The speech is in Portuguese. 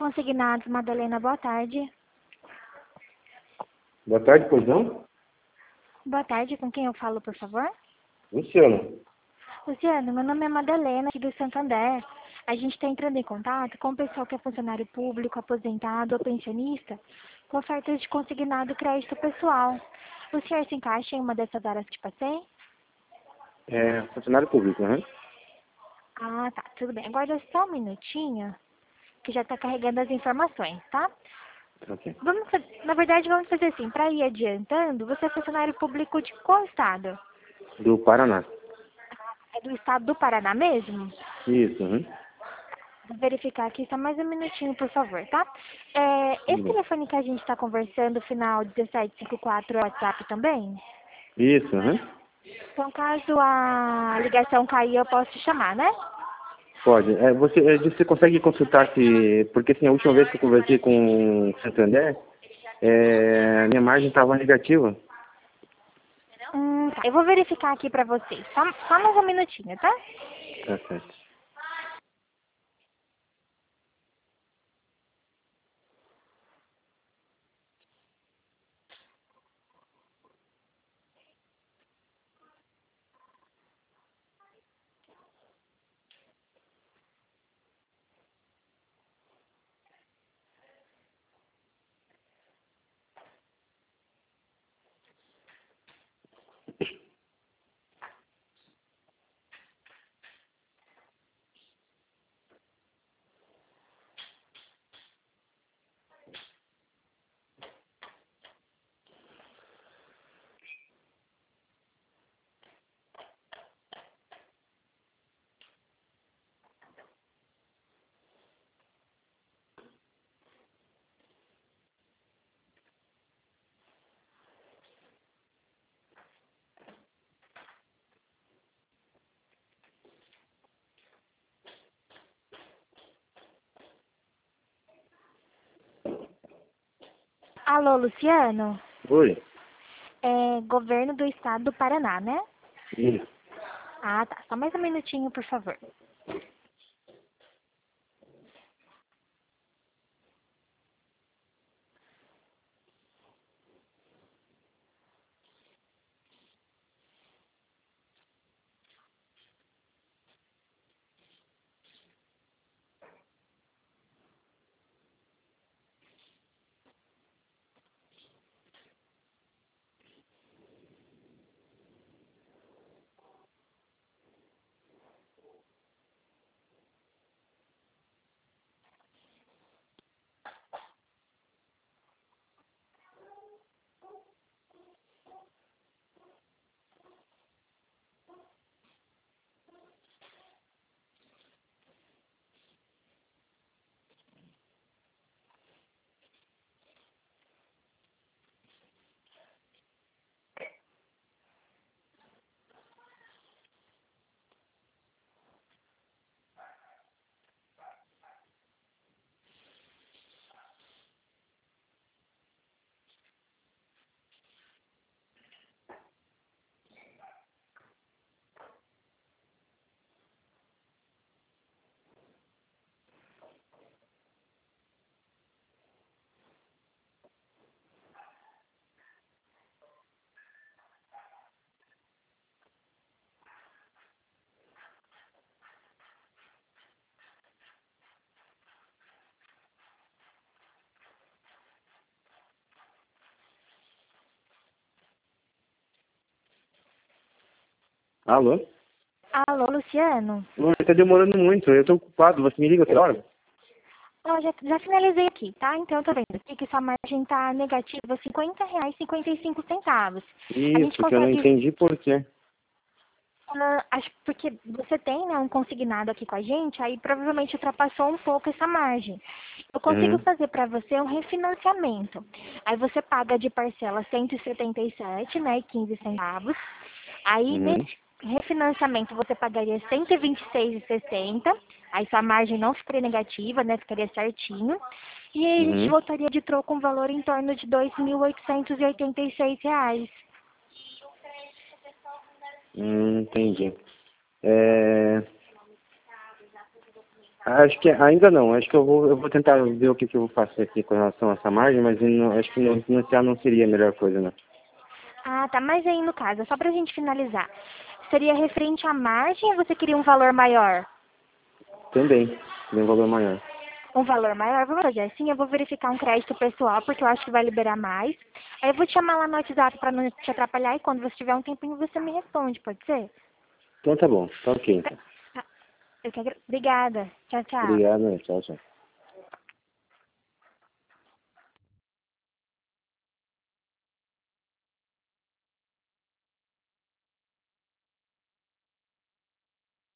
Consignados, Madalena, boa tarde. Boa tarde, pois não? Boa tarde, com quem eu falo, por favor? Luciano. Luciano, meu nome é Madalena, aqui do Santander. A gente está entrando em contato com o pessoal que é funcionário público, aposentado ou pensionista, com ofertas de consignado crédito pessoal. O senhor se encaixa em uma dessas áreas que te passei? É funcionário público, né? Ah, tá, tudo bem. Aguarda só um minutinho, que já está carregando as informações, tá? Ok. Na verdade, vamos fazer assim, para ir adiantando, você é funcionário público de qual estado? Do Paraná. É do estado do Paraná mesmo? Isso, Vou verificar aqui, só mais um minutinho, por favor, tá? Tudo Esse bem. telefone que a gente está conversando, final 1754, é o WhatsApp também? Isso, Então, caso a ligação cair, eu posso te chamar, né? Pode. Você consegue consultar se... Porque assim, a última vez que eu conversei com o Santander, minha margem estava negativa. Tá. Eu vou verificar aqui pra vocês. Só mais um minutinho, tá? Tá certo. Alô, Luciano? Oi. É governo do estado do Paraná, né? Isso. Ah, tá. Só mais um minutinho, por favor. Alô? Alô, Luciano? Oi, tá demorando muito. Eu tô ocupado. Você me liga outra hora? Ó, já finalizei aqui, tá? Então, eu tô vendo aqui que sua margem tá negativa, R$ 50,55. A gente Isso, que eu não consegue... entendi por quê. acho porque você tem, né, um consignado aqui com a gente, aí provavelmente ultrapassou um pouco essa margem. Eu consigo fazer para você um refinanciamento. Aí você paga de parcela 177, né, e 15 centavos. Aí Uhum. nesse refinanciamento você pagaria 126,60. Aí sua margem não ficaria negativa, né, ficaria certinho. E aí a gente Uhum. voltaria de troco um valor em torno de R$ 2.886. Entendi. É... Acho que ainda não. Acho que eu vou tentar ver o que eu vou fazer aqui com relação a essa margem, mas acho que financiar não seria a melhor coisa, não. Ah, tá. Mas aí, no caso, só pra gente finalizar, seria referente à margem ou você queria um valor maior? Também, tem um valor maior. Um valor maior? Vamos fazer assim, eu vou verificar um crédito pessoal, porque eu acho que vai liberar mais. Aí eu vou te chamar lá no WhatsApp pra não te atrapalhar e quando você tiver um tempinho você me responde, pode ser? Então tá bom, tá ok. Então. Tá. Obrigada. Tchau, tchau. Obrigado, né? Tchau, tchau.